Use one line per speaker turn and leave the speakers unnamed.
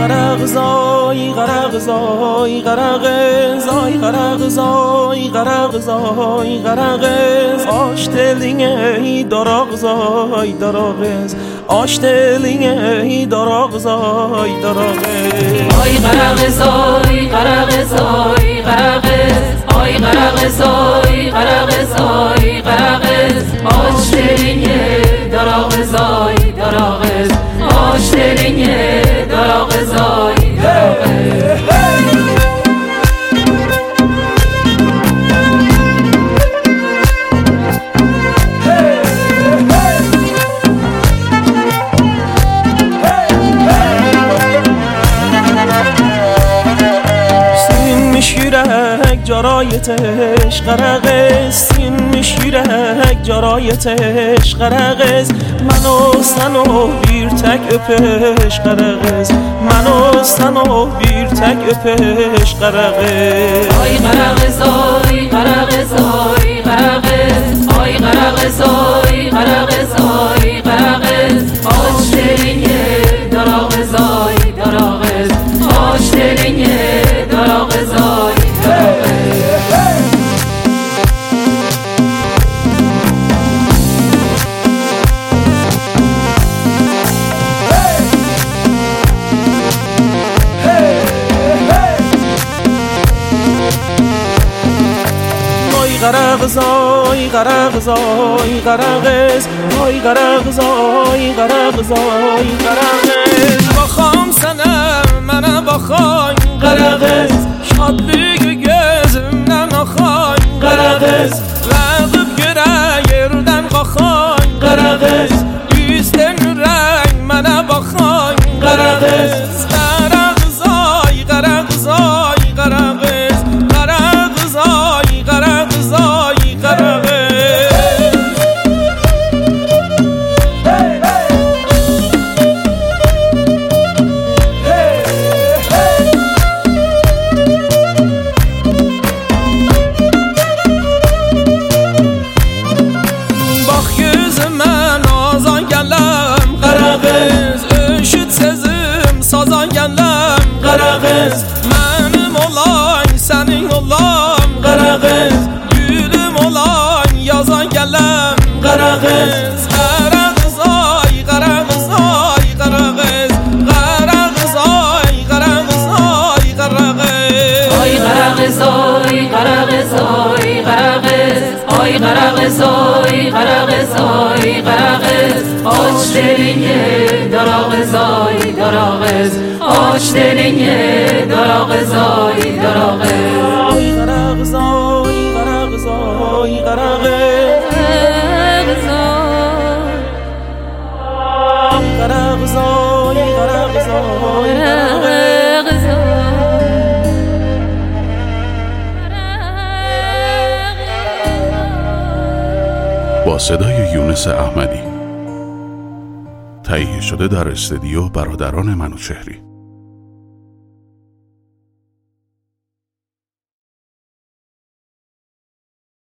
غرق زای غرق زای غرق زای غرق زای غرق زای غرق آشتلینge دراغ زای دراغز آشتلینge دراغ زای دراغز
آی غرق زای غرق زای غرق آی غرق زای غرق زای غرق آشتلینge دراغ زای دراغز آشتلینge دراغ زای دراغز
میشیرک جرایتش غرقه سین میشیرک جرایتش غرقه منو سن و بیر تک اپش غرقه منو سن و بیر تک اپش غرقه
آی غرق زای غرق زای غرقه آی غرق زای غرق زای غرقه آشتلینge دراغ زای دراغ آشتلینge دراغ زای
غرق زای غرق زای غرقز آی غرق زای غرق زای غرقز بخوام سنم منم بخوای غرقز شادلیگ gözüm نخوای غرقز لغب گره yerden بخوای غرقز yüzden renk منم بخوای غرقز غرق زای غرق زای غرقز غرق زای غرق زای غرقز bak yüzüme nazan gelem غرقز üşüt sezim sazan gelem غرقز benim olay senin olam غرقز gülüm olan yazan gelem غرقز غرق زای غرق زای غرقز غرق زای غرق زای غرقز
آی غرق زای غرق زای غرقز آی غرق زای غرق زای غرقز آشتلینge دراغ زای دراغز آشتلینge دراغ زای دراغز
غرق زای غرق زای غرقز غرق زای غرق زای
با صدای یونس احمدی تهیه شده در استودیو برادران منوچهری.